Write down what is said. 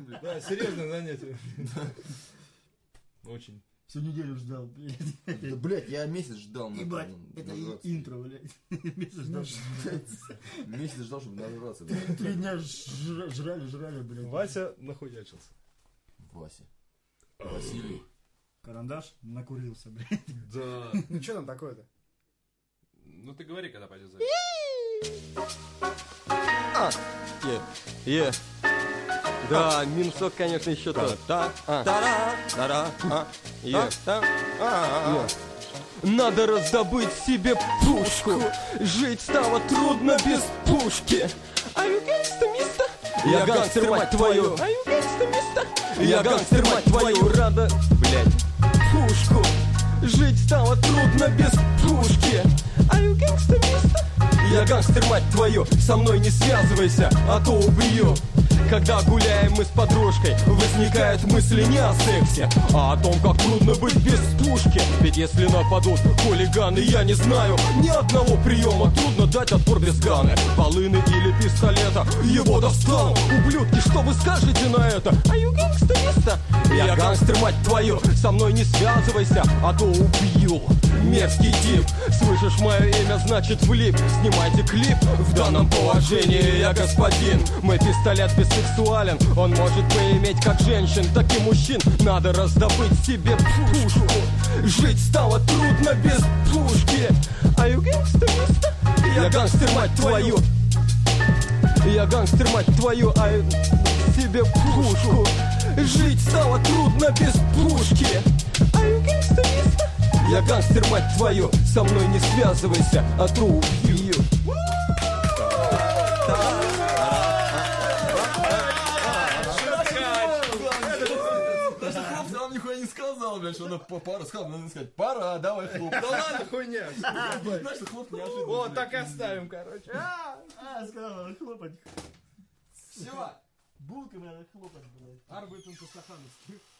блядь. Да, серьезное занятие. Очень. Всю неделю ждал, блядь. Да, блядь, я месяц ждал. Ебать, это интро, блядь. Месяц ждал. Месяц ждал, чтобы нажраться, блядь. 3 дня жрали, блядь. Вася нахуячился. Вася. Василий. Карандаш накурился, блядь. Да. Ну что там такое-то? Ну ты говори, когда пойдет запись. Да, минусок, конечно, еще тот. Надо раздобыть себе пушку. Жить стало трудно без пушки. Are you gangsta, мистер? Я гангстер, мать твою. Are you gangsta, мистер? Я гангстер, мать твою. Рада, блядь, пушку. Жить стало трудно без пушки. Are you gangsta, мистер? Я гангстер, мать твою. Со мной не связывайся, а то убью. Когда гуляем мы с подружкой, возникают мысли не о сексе, а о том, как трудно быть без пушки. Ведь если нападут хулиганы, я не знаю ни одного приема. Трудно дать отпор без ганы, волыны или пистолета. Его достану. Ублюдки, что вы скажете на это? Are you gangsta, мистер? Я гангстер, мать твою. Со мной не связывайся, а то убью. Мерзкий тип. Слышишь мое имя, значит влип. Снимайте клип. В данном положении я господин. Мой пистолет бисексуален. Он может поиметь как женщин, так и мужчин. Надо раздобыть себе пушку. Жить стало трудно без пушки. Are you gangsta, мистер? Я гангстер, мать твою. Я гангстер, мать твою. А себе пушку. Жить стало трудно без пушки. Are you gangsta, мистер? Я гангстер, мать твою. Со мной не связывайся, а то убью. Он нихуя не сказал, блядь, что она пора. Сказал, надо сказать, пора, давай хлоп. Да ладно, хуйня. Знаешь, что хлоп неожиданно. Вот так и оставим, короче. Сказал, надо хлопать. Все. Булками надо хлопать, блядь. Арбайтон по-стахановски.